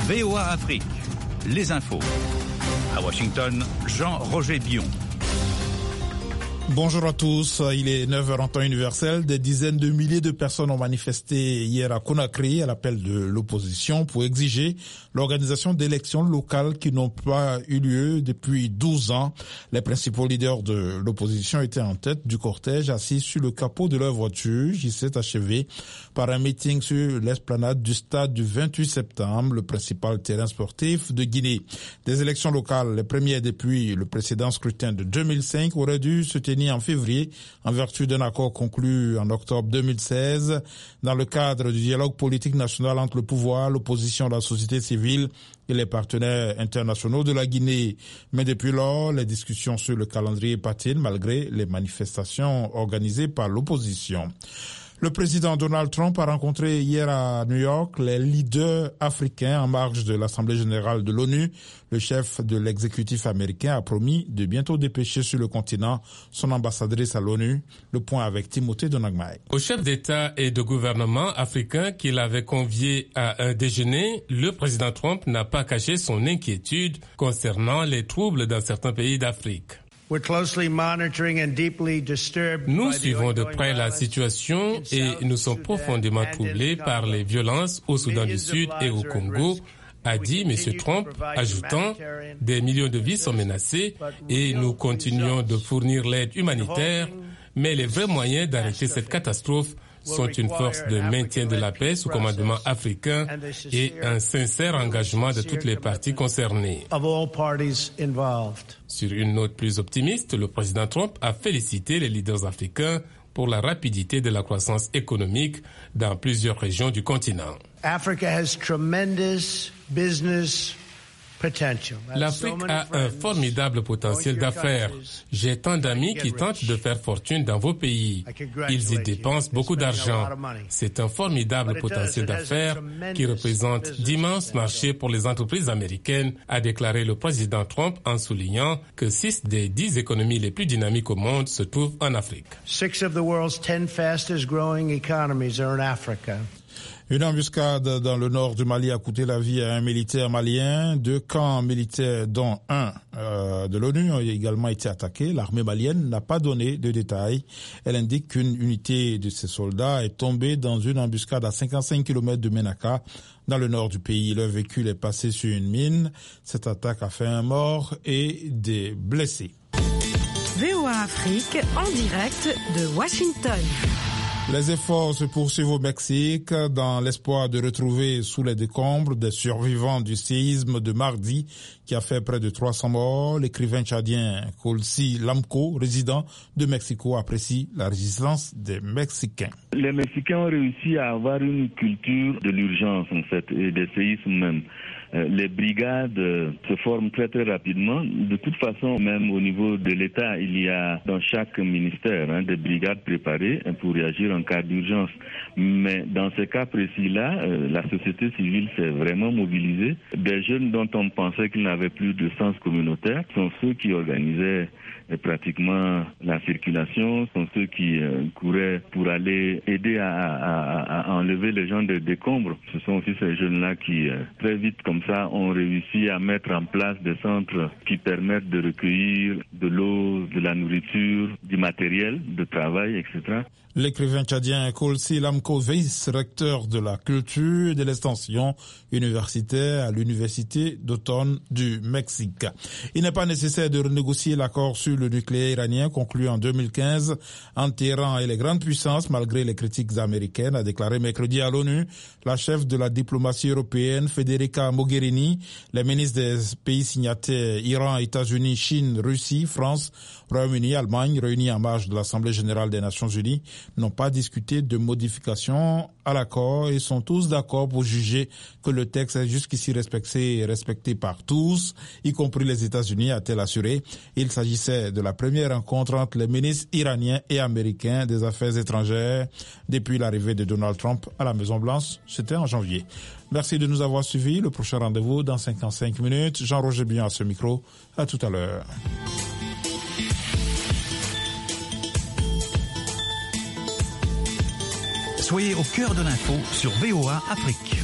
VOA Afrique, les infos. À Washington, Jean-Roger Bion. Bonjour à tous, il est 9h en temps universel. Des dizaines de milliers de personnes ont manifesté hier à Conakry à l'appel de l'opposition pour exiger l'organisation d'élections locales qui n'ont pas eu lieu depuis 12 ans. Les principaux leaders de l'opposition étaient en tête du cortège assis sur le capot de leur voiture. Il s'est achevé par un meeting sur l'esplanade du stade du 28 septembre, le principal terrain sportif de Guinée. Des élections locales, les premières depuis le précédent scrutin de 2005, auraient dû se tenir en février en vertu d'un accord conclu en octobre 2016 dans le cadre du dialogue politique national entre le pouvoir, l'opposition, la société civile et les partenaires internationaux de la Guinée. Mais depuis lors, les discussions sur le calendrier patinent malgré les manifestations organisées par l'opposition. Le président Donald Trump a rencontré hier à New York les leaders africains en marge de l'Assemblée générale de l'ONU. Le chef de l'exécutif américain a promis de bientôt dépêcher sur le continent son ambassadrice à l'ONU. Le point avec Timothée Donagmaï. Au chef d'État et de gouvernement africain qu'il avait convié à un déjeuner, le président Trump n'a pas caché son inquiétude concernant les troubles dans certains pays d'Afrique. Nous suivons de près la situation et nous sommes profondément troublés par les violences au Soudan du Sud et au Congo, a dit M. Trump, ajoutant « Des millions de vies sont menacées et nous continuons de fournir l'aide humanitaire, mais les vrais moyens d'arrêter cette catastrophe sont une force de maintien de la paix sous commandement africain et un sincère engagement de toutes les parties concernées. » Sur une note plus optimiste, le président Trump a félicité les leaders africains pour la rapidité de la croissance économique dans plusieurs régions du continent. L'Afrique a un formidable potentiel d'affaires. J'ai tant d'amis qui tentent de faire fortune dans vos pays. Ils y dépensent beaucoup d'argent. C'est un formidable potentiel d'affaires qui représente d'immenses marchés pour les entreprises américaines, a déclaré le président Trump en soulignant que 6 des 10 économies les plus dynamiques au monde se trouvent en Afrique. 6 of the world's 10 fastest growing economies are in Africa. Une embuscade dans le nord du Mali a coûté la vie à un militaire malien. 2 camps militaires, dont un de l'ONU, ont également été attaqués. L'armée malienne n'a pas donné de détails. Elle indique qu'une unité de ses soldats est tombée dans une embuscade à 55 km de Ménaka, dans le nord du pays. Leur véhicule est passé sur une mine. Cette attaque a fait un mort et des blessés. VOA Afrique, en direct de Washington. Les efforts se poursuivent au Mexique dans l'espoir de retrouver sous les décombres des survivants du séisme de mardi qui a fait près de 300 morts. L'écrivain tchadien Kolsi Lamco, résident de Mexico, apprécie la résistance des Mexicains. Les Mexicains ont réussi à avoir une culture de l'urgence en fait et des séismes même. Les brigades se forment très très rapidement. De toute façon, même au niveau de l'État, il y a dans chaque ministère des brigades préparées pour réagir en cas d'urgence. Mais dans ce cas précis-là, la société civile s'est vraiment mobilisée. Des jeunes dont on pensait qu'ils n'avaient plus de sens communautaire sont ceux qui organisaient pratiquement la circulation, sont ceux qui couraient pour aller aider à enlever les gens des décombres. Ce sont aussi ces jeunes-là qui, très vite comme ça, ont réussi à mettre en place des centres qui permettent de recueillir de l'eau, de la nourriture, du matériel de travail, etc. L'écrivain tchadien Kolsi Lamco, vice-recteur de la culture et de l'extension universitaire à l'Université d'automne du Mexique. Il n'est pas nécessaire de renégocier l'accord sur le nucléaire iranien conclu en 2015 entre Téhéran et les grandes puissances malgré les critiques américaines, a déclaré mercredi à l'ONU la chef de la diplomatie européenne Federica Mogherini. Les ministres des pays signataires Iran, États-Unis, Chine, Russie, France, Royaume-Uni, Allemagne, réunis en marge de l'Assemblée générale des Nations unies, n'ont pas discuté de modifications à l'accord et sont tous d'accord pour juger que le texte est jusqu'ici respecté par tous, y compris les États-Unis, a-t-elle assuré. Il s'agissait de la première rencontre entre les ministres iraniens et américains des Affaires étrangères depuis l'arrivée de Donald Trump à la Maison-Blanche. C'était en janvier. Merci de nous avoir suivis. Le prochain rendez-vous dans 55 minutes. Jean-Roger Bion à ce micro. À tout à l'heure. Soyez au cœur de l'info sur VOA Afrique.